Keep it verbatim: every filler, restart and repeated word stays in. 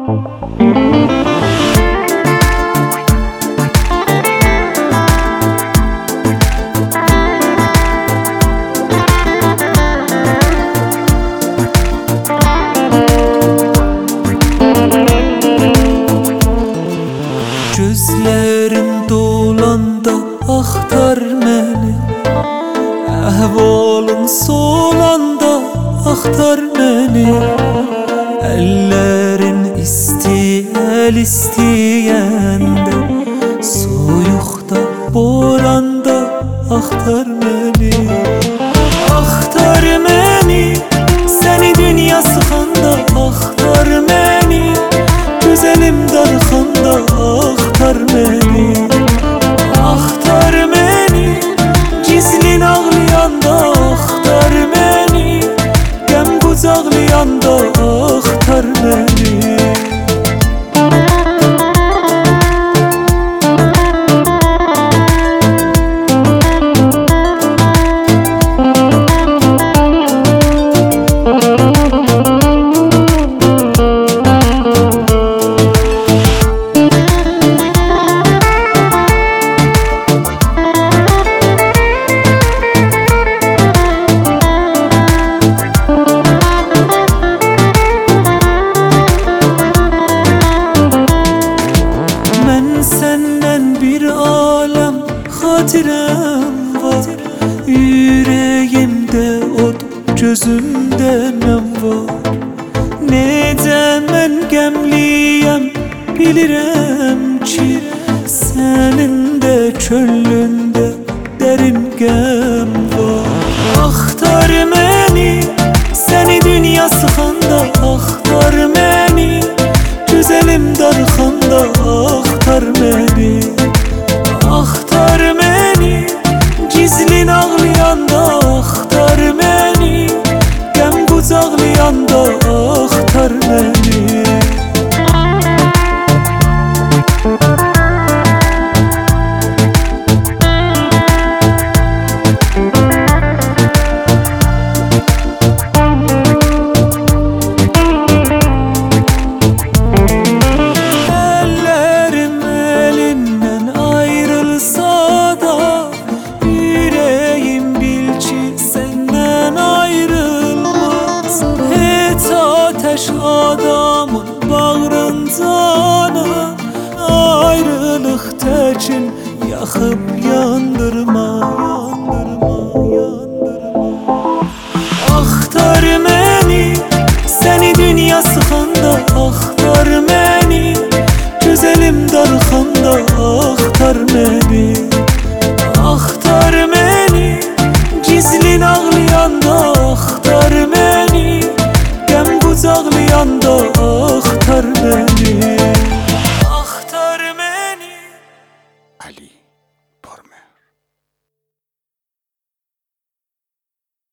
Gözlerim dolanda axtar məni, əhvalım solanda axtar məni. Əllərin istəyəl istəyəndə, soyuqda, boranda axtar məni. Axtar məni, səni dünya sıxanda axtar məni. Gözəlim darxanda axtar məni. Axtar məni, gizlin ağlayanda axtar məni. Qəm qucaqlayanda axtar məni. Səndən bir aləm xatirəm var, ürəyimdə od, gözümdə nəm var. Necə mən qəmliyəm, bilirəm ki, sənin də könlündə dərin qəm var. Axtar məni, səni dünya sıxanda axtar məni. Gözəlim darxanda axtar məni. Axtar məni, gizlin ağlayanda axtar məni. Qəm qucaqlayanda axtar məni. Ateş adamın bağrıncanı, ayrılıq təkin yaxıb yandırma, yandırma, yandırma. Axtar məni, səni dünya sıxanda axtar məni. Gözəlim darxanda axtar məni. Axtar məni, gizlin ağlayanda